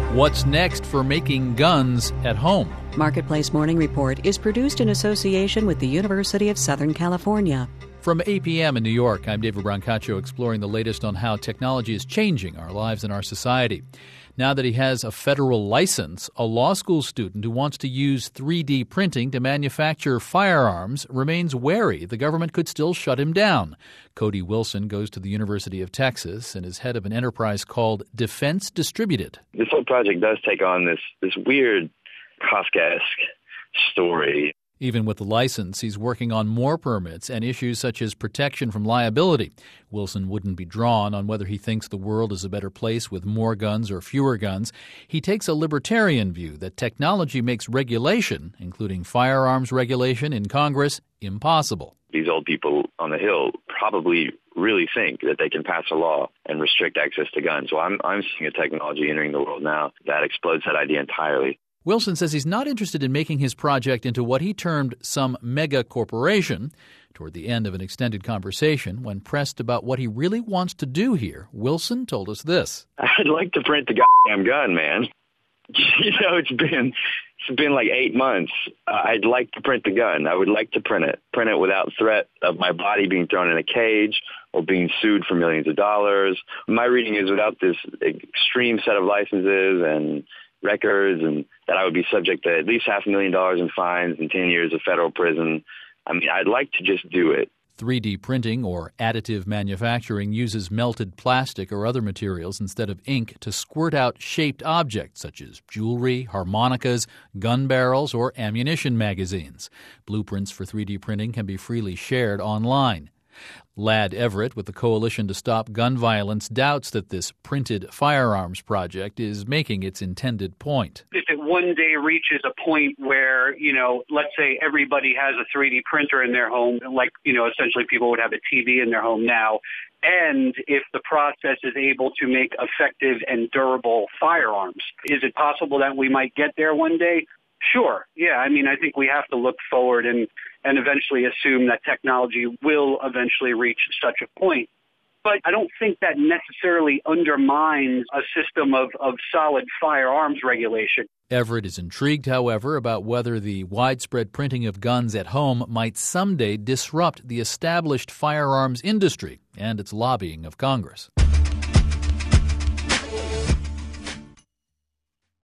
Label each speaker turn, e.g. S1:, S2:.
S1: What's next for making guns at home?
S2: Marketplace Morning Report is produced in association with the University of Southern California.
S1: From APM in New York, I'm David Brancato, exploring the latest on how technology is changing our lives and our society. Now that he has a federal license, a law school student who wants to use 3D printing to manufacture firearms remains wary the government could still shut him down. Cody Wilson goes to the University of Texas and is head of an enterprise called Defense Distributed.
S3: This whole project does take on this weird Kafkaesque story.
S1: Even with the license, he's working on more permits and issues such as protection from liability. Wilson wouldn't be drawn on whether he thinks the world is a better place with more guns or fewer guns. He takes a libertarian view that technology makes regulation, including firearms regulation in Congress, impossible.
S3: These old people on the Hill probably really think that they can pass a law and restrict access to guns. So I'm seeing a technology entering the world now that explodes that idea entirely.
S1: Wilson says he's not interested in making his project into what he termed some mega corporation. Toward the end of an extended conversation, when pressed about what he really wants to do here, Wilson told us this.
S3: I'd like to print the goddamn gun, man. It's been like 8 months. I'd like to print the gun. I would like to print it without threat of my body being thrown in a cage or being sued for millions of dollars. My reading is without this extreme set of licenses and records, and that I would be subject to at least $500,000 in fines and 10 years of federal prison. I mean, I'd like to just do it.
S1: 3D printing or additive manufacturing uses melted plastic or other materials instead of ink to squirt out shaped objects such as jewelry, harmonicas, gun barrels, or ammunition magazines. Blueprints for 3D printing can be freely shared online. Ladd Everett with the Coalition to Stop Gun Violence doubts that this printed firearms project is making its intended point.
S4: If it one day reaches a point where, let's say everybody has a 3D printer in their home, like, essentially people would have a TV in their home now, and if the process is able to make effective and durable firearms, is it possible that we might get there one day? Sure. Yeah. I think we have to look forward and eventually assume that technology will eventually reach such a point. But I don't think that necessarily undermines a system of solid firearms regulation.
S1: Everett is intrigued, however, about whether the widespread printing of guns at home might someday disrupt the established firearms industry and its lobbying of Congress.